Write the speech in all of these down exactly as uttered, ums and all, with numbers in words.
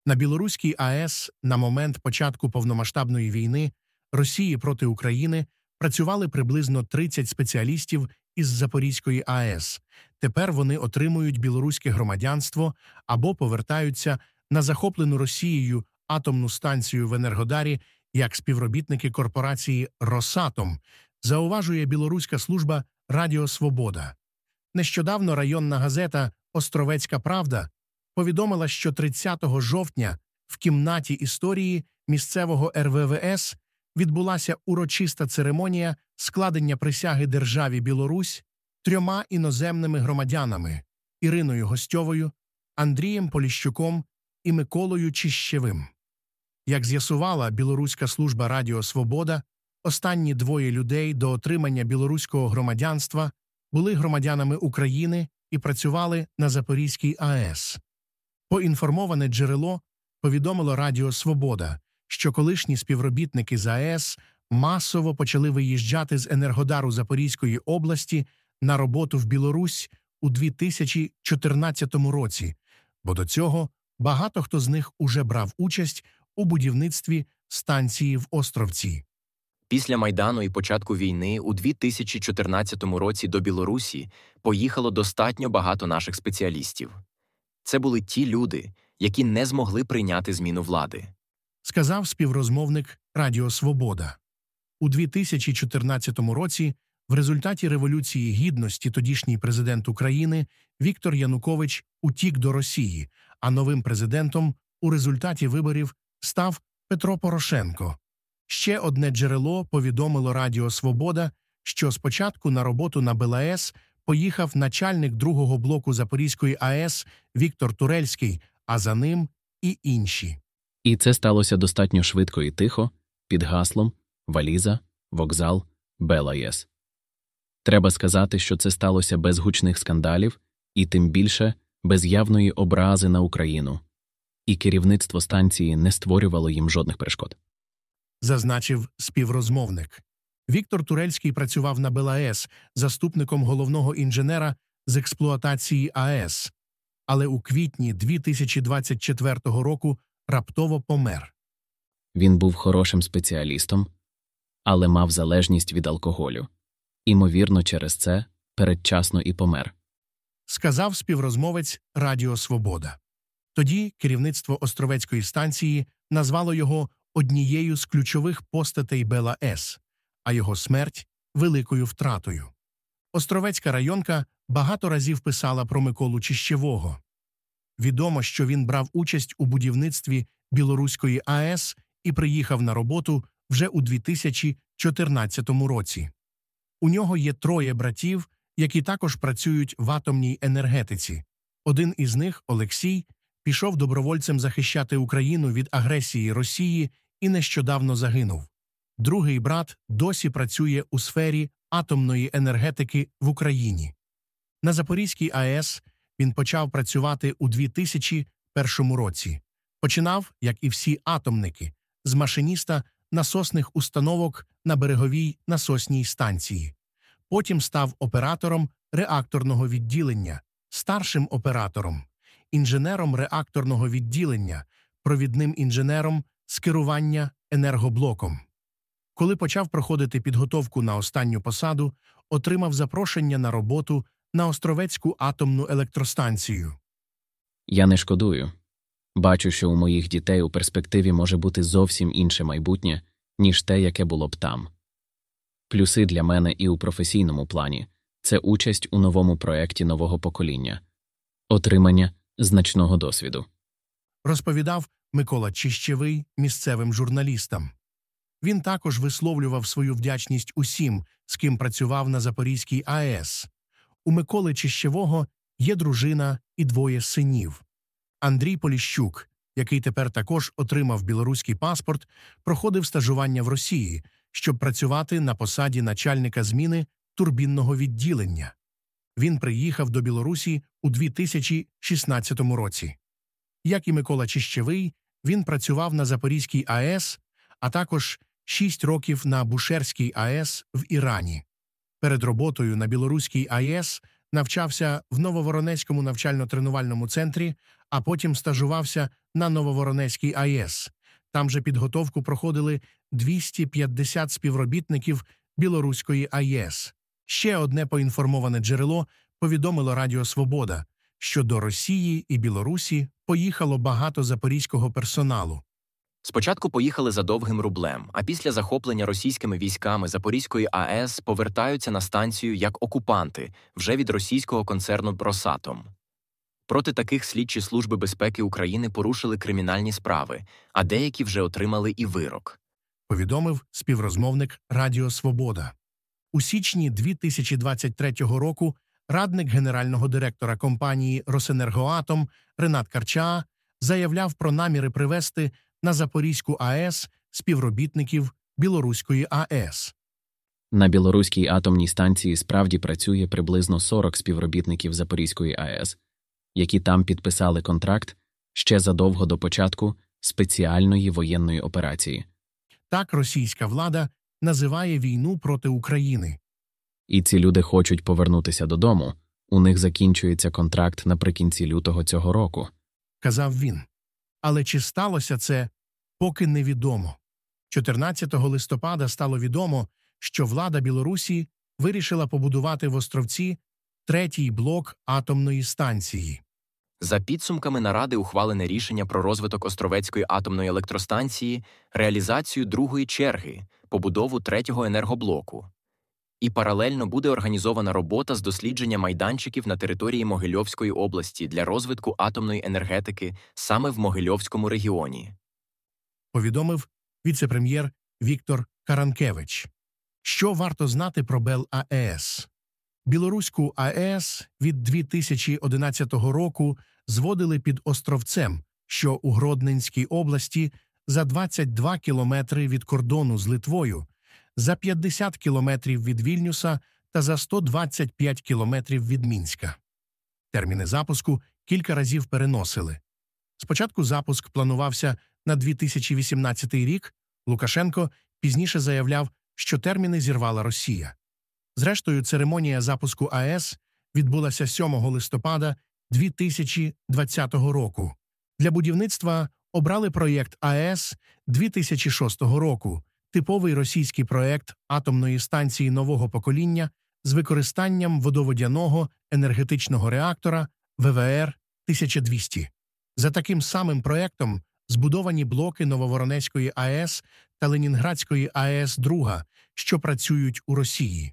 На білоруській АЕС на момент початку повномасштабної війни Росії проти України працювали приблизно тридцять спеціалістів із Запорізької АЕС. Тепер вони отримують білоруське громадянство або повертаються на захоплену Росією атомну станцію в Енергодарі як співробітники корпорації «Росатом», зауважує білоруська служба «Радіо Свобода». Нещодавно районна газета «Островецька правда» повідомила, що тридцятого жовтня в кімнаті історії місцевого ер ве ве ес відбулася урочиста церемонія складення присяги державі Білорусь трьома іноземними громадянами – Іриною Гостьовою, Андрієм Поліщуком і Миколою Чищевим. Як з'ясувала білоруська служба «Радіо Свобода», останні двоє людей до отримання білоруського громадянства були громадянами України і працювали на Запорізькій АЕС. Поінформоване джерело повідомило Радіо Свобода, що колишні співробітники з АЕС масово почали виїжджати з Енергодару Запорізької області на роботу в Білорусь у дві тисячі чотирнадцятому році, бо до цього багато хто з них уже брав участь у будівництві станції в Островці. Після Майдану і початку війни у дві тисячі чотирнадцятому році до Білорусі поїхало достатньо багато наших спеціалістів. Це були ті люди, які не змогли прийняти зміну влади. Сказав співрозмовник Радіо Свобода. У дві тисячі чотирнадцятому році в результаті Революції Гідності тодішній президент України Віктор Янукович утік до Росії, а новим президентом у результаті виборів став Петро Порошенко. Ще одне джерело повідомило Радіо Свобода, що спочатку на роботу на БелАЕС поїхав начальник другого блоку Запорізької АЕС Віктор Турельський, а за ним і інші. І це сталося достатньо швидко і тихо, під гаслом «Валіза, вокзал, БелАЕС». Треба сказати, що це сталося без гучних скандалів і тим більше без явної образи на Україну. І керівництво станції не створювало їм жодних перешкод. Зазначив співрозмовник. Віктор Турельський працював на БелАЕС заступником головного інженера з експлуатації АЕС, але у квітні дві тисячі двадцять четвертого року раптово помер. Він був хорошим спеціалістом, але мав залежність від алкоголю. Імовірно, через це передчасно і помер. Сказав співрозмовець Радіо Свобода. Тоді керівництво Островецької станції назвало його однією з ключових постатей БелАЕС, а його смерть – великою втратою. Островецька районка багато разів писала про Миколу Чищевого. Відомо, що він брав участь у будівництві Білоруської АЕС і приїхав на роботу вже у дві тисячі чотирнадцятому році. У нього є троє братів, які також працюють в атомній енергетиці. Один із них, Олексій, пішов добровольцем захищати Україну від агресії Росії і нещодавно загинув. Другий брат досі працює у сфері атомної енергетики в Україні. На Запорізькій АЕС він почав працювати у дві тисячі першому році. Починав, як і всі атомники, з машиніста насосних установок на береговій насосній станції. Потім став оператором реакторного відділення, старшим оператором, інженером реакторного відділення, провідним інженером з керування енергоблоком. Коли почав проходити підготовку на останню посаду, отримав запрошення на роботу на Островецьку атомну електростанцію. Я не шкодую. Бачу, що у моїх дітей у перспективі може бути зовсім інше майбутнє, ніж те, яке було б там. Плюси для мене і у професійному плані – це участь у новому проєкті нового покоління, отримання значного досвіду. Розповідав Микола Чищевий місцевим журналістам. Він також висловлював свою вдячність усім, з ким працював на Запорізькій АЕС. У Миколи Чищевого є дружина і двоє синів. Андрій Поліщук, який тепер також отримав білоруський паспорт, проходив стажування в Росії, щоб працювати на посаді начальника зміни турбінного відділення. Він приїхав до Білорусі у дві тисячі шістнадцятому році. Як і Микола Чищевий, він працював на Запорізькій АЕС, а також шість років на Бушерській АЕС в Ірані. Перед роботою на Білоруській АЕС навчався в Нововоронезькому навчально-тренувальному центрі, а потім стажувався на Нововоронезькій АЕС. Там же підготовку проходили двісті п'ятдесят співробітників Білоруської АЕС. Ще одне поінформоване джерело повідомило Радіо Свобода, що до Росії і Білорусі поїхало багато запорізького персоналу. Спочатку поїхали за довгим рублем, а після захоплення російськими військами Запорізької АЕС повертаються на станцію як окупанти вже від російського концерну «Росатом». Проти таких слідчі Служби безпеки України порушили кримінальні справи, а деякі вже отримали і вирок. Повідомив співрозмовник Радіо Свобода. У січні дві тисячі двадцять третього року радник генерального директора компанії «Росенергоатом» Ренат Карчаа заявляв про наміри привезти на Запорізьку АЕС співробітників Білоруської АЕС. На Білоруській атомній станції справді працює приблизно сорок співробітників Запорізької АЕС, які там підписали контракт ще задовго до початку спеціальної воєнної операції. Так російська влада називає війну проти України. І ці люди хочуть повернутися додому. У них закінчується контракт наприкінці лютого цього року. Казав він. Але чи сталося це, поки невідомо. чотирнадцятого листопада стало відомо, що влада Білорусі вирішила побудувати в Островці третій блок атомної станції. За підсумками наради ухвалене рішення про розвиток Островецької атомної електростанції, реалізацію другої черги, побудову третього енергоблоку. І паралельно буде організована робота з дослідження майданчиків на території Могильовської області для розвитку атомної енергетики саме в Могильовському регіоні. Повідомив віце-прем'єр Віктор Каранкевич. Що варто знати про БелАЕС? Білоруську АЕС від дві тисячі одинадцятого року зводили під Островцем, що у Гродненській області за двадцять два кілометри від кордону з Литвою, за п'ятдесят кілометрів від Вільнюса та за сто двадцять п'ять кілометрів від Мінська. Терміни запуску кілька разів переносили. Спочатку запуск планувався на дві тисячі вісімнадцятий рік, Лукашенко пізніше заявляв, що терміни зірвала Росія. Зрештою, церемонія запуску АЕС відбулася сьомого листопада дві тисячі двадцятого року. Для будівництва обрали проєкт АЕС дві тисячі шостого року, типовий російський проєкт атомної станції нового покоління з використанням водоводяного енергетичного реактора В В Р тисяча двісті. За таким самим проєктом збудовані блоки Нововоронезької АЕС та Ленінградської АЕС-два, що працюють у Росії.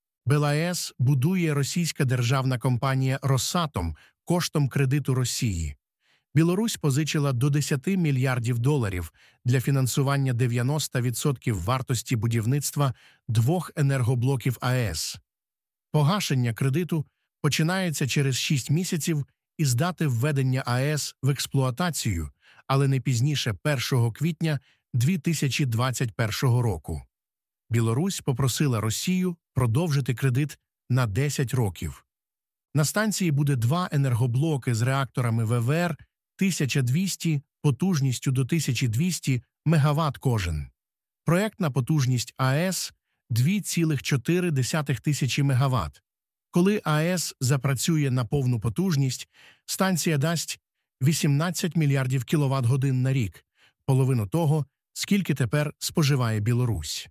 БелАЕС будує російська державна компанія «Росатом» коштом кредиту Росії. Білорусь позичила до десяти мільярдів доларів для фінансування дев'яноста відсотків вартості будівництва двох енергоблоків АЕС. Погашення кредиту починається через шість місяців із дати введення АЕС в експлуатацію, але не пізніше першого квітня дві тисячі двадцять першого року. Білорусь попросила Росію продовжити кредит на десять років. На станції буде два енергоблоки з реакторами В В Р тисяча двісті потужністю до тисяча двісті мегаватт кожен. Проєктна потужність АЕС – дві цілих чотири десятих тисячі мегаватт. Коли АЕС запрацює на повну потужність, станція дасть вісімнадцять мільярдів кіловат-годин на рік, половину того, скільки тепер споживає Білорусь.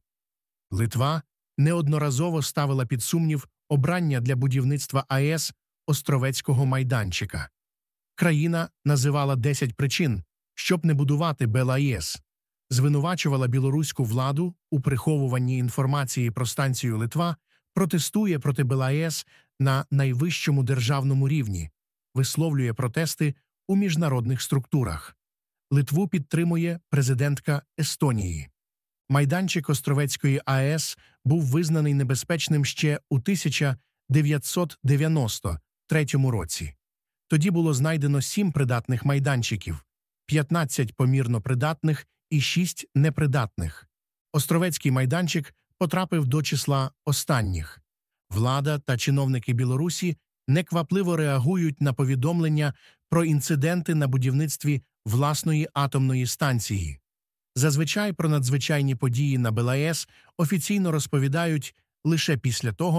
Литва неодноразово ставила під сумнів обрання для будівництва АЕС Островецького майданчика. Країна називала десять причин, щоб не будувати БелАЕС, звинувачувала білоруську владу у приховуванні інформації про станцію. Литва протестує проти БелАЕС на найвищому державному рівні, висловлює протести у міжнародних структурах. Литву підтримує президентка Естонії. Майданчик Островецької АЕС був визнаний небезпечним ще у тисяча дев'ятсот дев'яносто третьому році. Тоді було знайдено сім придатних майданчиків, п'ятнадцять помірно придатних і шість непридатних. Островецький майданчик потрапив до числа останніх. Влада та чиновники Білорусі неквапливо реагують на повідомлення про інциденти на будівництві власної атомної станції. Зазвичай про надзвичайні події на БелАЕС офіційно розповідають лише після того,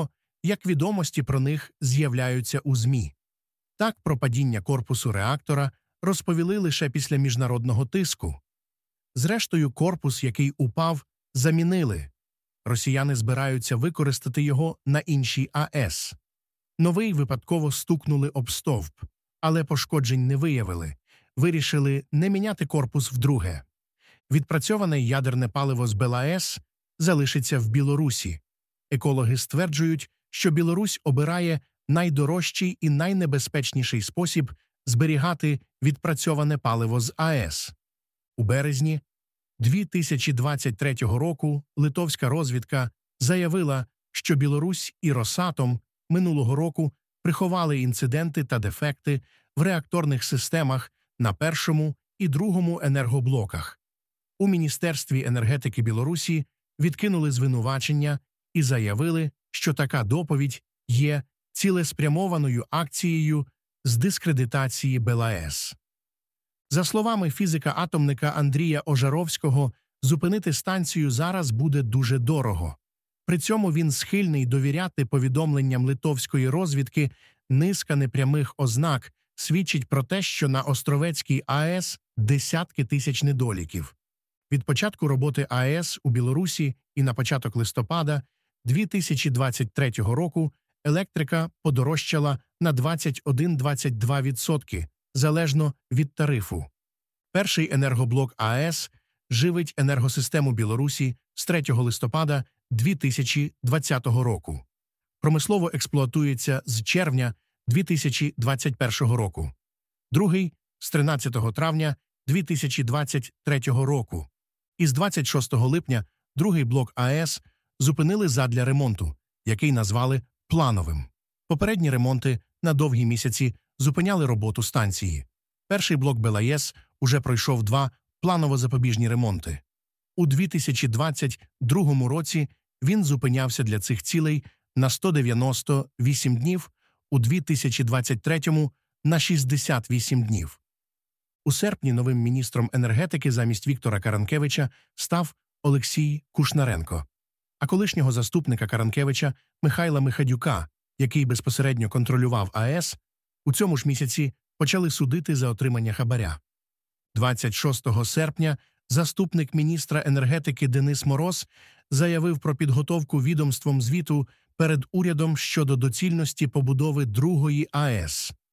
як відомості про них з'являються у ЗМІ. Так, про падіння корпусу реактора розповіли лише після міжнародного тиску. Зрештою, корпус, який упав, замінили. Росіяни збираються використати його на іншій АЕС. Новий випадково стукнули об стовп, але пошкоджень не виявили. Вирішили не міняти корпус вдруге. Відпрацьоване ядерне паливо з БелАЕС залишиться в Білорусі. Екологи стверджують, що Білорусь обирає найдорожчий і найнебезпечніший спосіб зберігати відпрацьоване паливо з АЕС. У березні дві тисячі двадцять третього року литовська розвідка заявила, що Білорусь і Росатом минулого року приховали інциденти та дефекти в реакторних системах на першому і другому енергоблоках. У Міністерстві енергетики Білорусі відкинули звинувачення і заявили, що така доповідь є цілеспрямованою акцією з дискредитації БелАЕС. За словами фізика-атомника Андрія Ожаровського, зупинити станцію зараз буде дуже дорого. При цьому він схильний довіряти повідомленням литовської розвідки. Низка непрямих ознак свідчить про те, що на Островецькій АЕС десятки тисяч недоліків. Від початку роботи АЕС у Білорусі і на початок листопада дві тисячі двадцять третього року електрика подорожчала на двадцять один - двадцять два відсотки, залежно від тарифу. Перший енергоблок АЕС живить енергосистему Білорусі з третього листопада дві тисячі двадцятого року. Промислово експлуатується з червня дві тисячі двадцять першого року. Другий – з тринадцятого травня дві тисячі двадцять третього року. І з двадцять шостого липня другий блок АЕС зупинили задля ремонту, який назвали плановим. Попередні ремонти на довгі місяці зупиняли роботу станції. Перший блок БелАЕС уже пройшов два планово-запобіжні ремонти. У дві тисячі двадцять другому році він зупинявся для цих цілей на сто дев'яносто вісім днів, у дві тисячі двадцять третьому – на шістдесят вісім днів. У серпні новим міністром енергетики замість Віктора Каранкевича став Олексій Кушнаренко, а колишнього заступника Каранкевича Михайла Михадюка, який безпосередньо контролював АЕС, у цьому ж місяці почали судити за отримання хабаря. двадцять шостого серпня заступник міністра енергетики Денис Мороз заявив про підготовку відомством звіту перед урядом щодо доцільності побудови другої АЕС.